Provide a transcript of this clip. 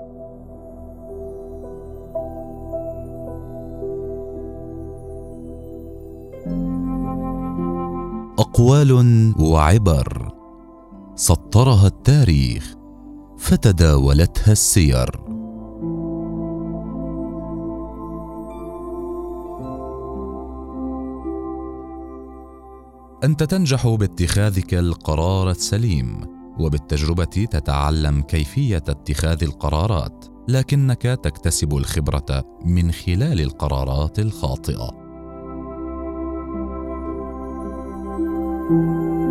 أقوال وعبر سطرها التاريخ فتداولتها السير. أنت تنجح باتخاذك القرار السليم، وبالتجربة تتعلم كيفية اتخاذ القرارات، لكنك تكتسب الخبرة من خلال القرارات الخاطئة.